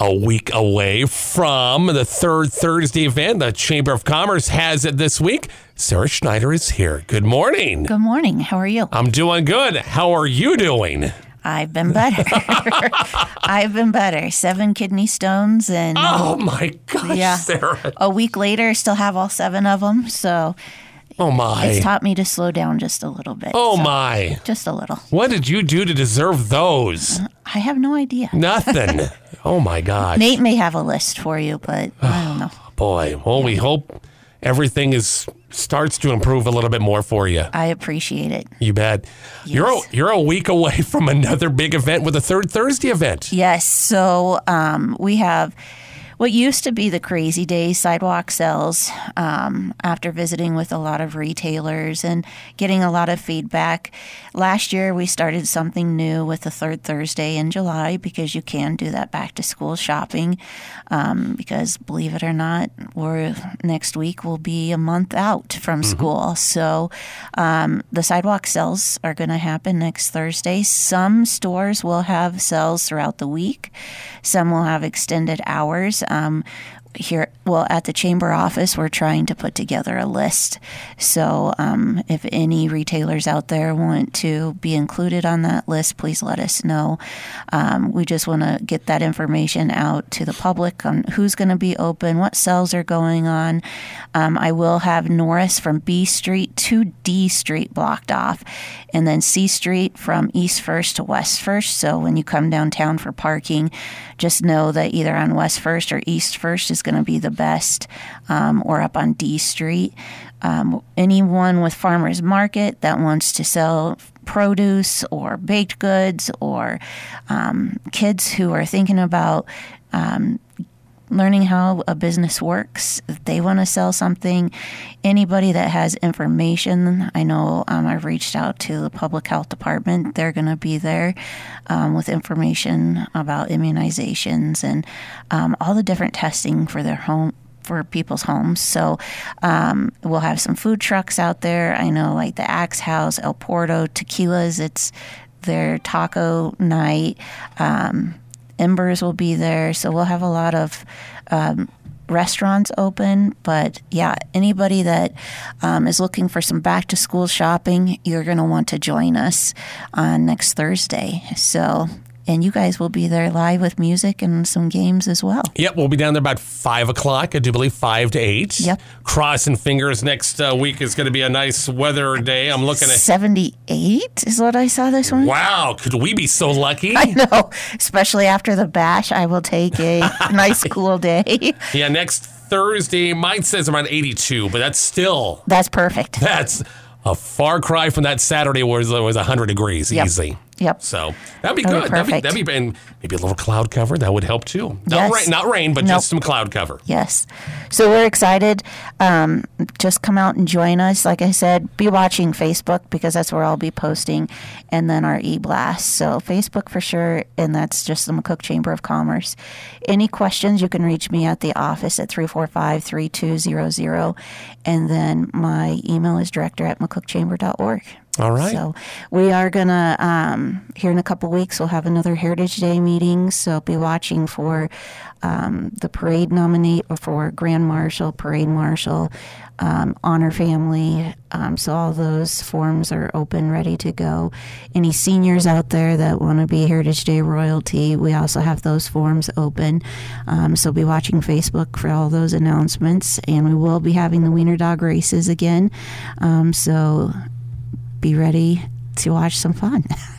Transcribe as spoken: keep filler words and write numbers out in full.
a week away from the third Thursday event. The Chamber of Commerce has it this week. Sarah Schneider is here. Good morning. Good morning. How are you? I'm doing good. How are you doing? I've been better. I've been better. Seven kidney stones and Oh my gosh, yeah. Sarah. A week later, still have all seven of them. So Oh my. it's taught me to slow down just a little bit. Oh so, my. Just a little. What did you do to deserve those? I have no idea. Nothing. Oh my gosh. Nate may have a list for you, but I don't know. Boy, well, we hope everything is starts to improve a little bit more for you. I appreciate it. You bet. Yes. You're a, you're a week away from another big event with the third Thursday event. Yes. So um, we have what used to be the Crazy Days sidewalk sales. Um, after visiting with a lot of retailers and getting a lot of feedback, last year we started something new with the third Thursday in July because you can do that back to school shopping. Um, because believe it or not, we're next week will be a month out from mm-hmm. school. So um, the sidewalk sales are going to happen next Thursday. Some stores will have sales throughout the week. Some will have extended hours. Um, here, well, at the chamber office, we're trying to put together a list. So um, if any retailers out there want to be included on that list, please let us know. Um, we just want to get that information out to the public on who's going to be open, what sales are going on. Um, I will have Norris from B Street to D Street blocked off, and then C Street from East First to West First. So when you come downtown for parking, just know that either on West First or East First is going to be the best, um, or up on D Street. Um, anyone with farmers market that wants to sell produce or baked goods, or um, kids who are thinking about um, learning how a business works, if they want to sell something, anybody that has information. I know um, I've reached out to the public health department. They're going to be there um, with information about immunizations and um, all the different testing for their home, for people's homes. So um, we'll have some food trucks out there. I know like the Axe House, El Porto, Tequilas, it's their taco night. Um, Embers will be there. So we'll have a lot of um, restaurants open. But yeah, anybody that um, is looking for some back to school shopping, you're going to want to join us on next Thursday. So, and you guys will be there live with music and some games as well. Yep, we'll be down there about five o'clock. I do believe five to eight. Yep. Crossing fingers next uh, week is going to be a nice weather day. I'm looking at seventy-eight is what I saw this one. Wow, could we be so lucky? I know, especially after the bash. I will take a nice cool day. Yeah, next Thursday, mine says around eighty-two, but that's still... That's perfect. That's a far cry from that Saturday where it was one hundred degrees yep. easy. Yep. So that'd be that'd good. Be that'd, be, that'd be, and maybe a little cloud cover. That would help too. Not, yes. rain, not rain, but nope. just some cloud cover. Yes. So we're excited. Um, just come out and join us. Like I said, be watching Facebook because that's where I'll be posting, and then our e-blast. So Facebook for sure, and that's just the McCook Chamber of Commerce. Any questions, you can reach me at the office at three four five, three two zero zero, and then my email is director at mccook chamber dot org. All right. So we are going to, um, here in a couple weeks, we'll have another Heritage Day meeting. So be watching for um, the parade nominate for Grand Marshal, Parade Marshal, um, Honor Family. Um, so all those forms are open, ready to go. Any seniors out there that want to be Heritage Day royalty, we also have those forms open. Um, so be watching Facebook for all those announcements. And we will be having the Wiener Dog races again. Um, so... be ready to watch some fun.